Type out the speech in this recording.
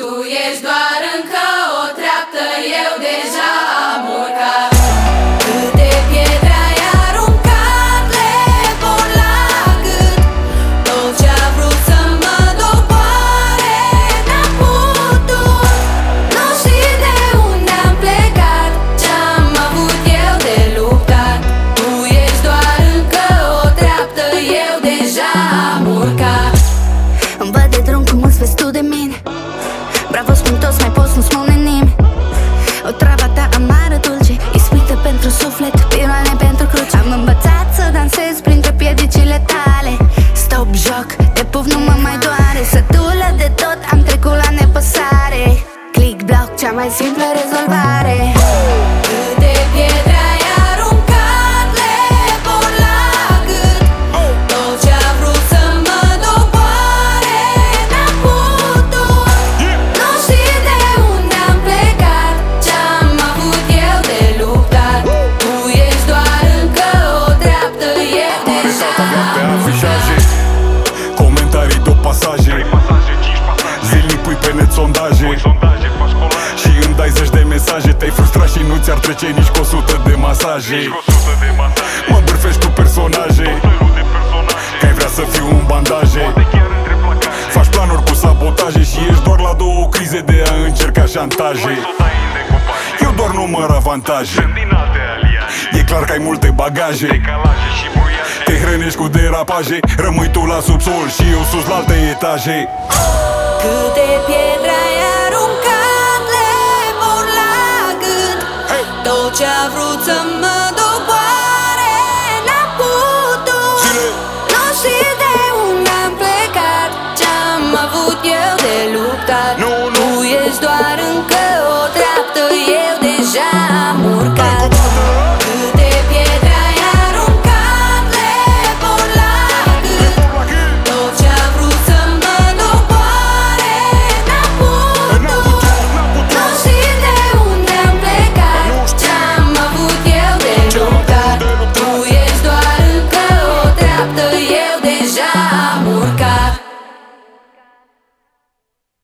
Tu ești doar încă o treaptă, eu deja am urcat. Câte pietre ai aruncat, le pun la gât. Tot ce-a vrut să mă doboare, n-a putut. Nu știi de unde am plecat, ce-am avut eu de luptat. Tu ești doar încă o treaptă, eu deja am urcat. Îmi văd de drum cum îți vezi tu de mine. Bravo, spun toți, mai poți, nu spune nimeni. O travă ta amară, dulce, ispită pentru suflet, piroane pentru cruce. Am învățat să dansez printre piedicile tale. Stop, joc, de puf nu mă mai doare. Sătulă de tot, am trecut la nepăsare. Click, block, cea mai simplă rezolvare. Câte pietre ai aruncat, le pun la gât. Tot ce-a vrut să mă doboare, n-a putut. Nu știi de unde am plecat, ce-am avut eu de luptat. Tu ești doar încă o treaptă, eu deja pe afișaje, comentarii de pasaje. Zilnic pui pe net sondaje și îmi dai zeci de mesaje. Te-ai frustrat și nu ți-ar trece nici cu 100 de masaje. Mă bârfești cu personaje, că ai vrea să fiu un bandaje. Faci planuri cu sabotaje și ești doar la două crize de a încerca șantaje. Eu doar număr avantaje. E clar că ai multe bagaje, te hrănești cu derapaje. Rămâi tu la subsol și eu sus la alte etaje. Câte pietre ai aruncat, le pun la gât. Tot ce-a vrut să mă doboare, n-a putut. Nu știi de unde am plecat, ce-am avut eu de luptat.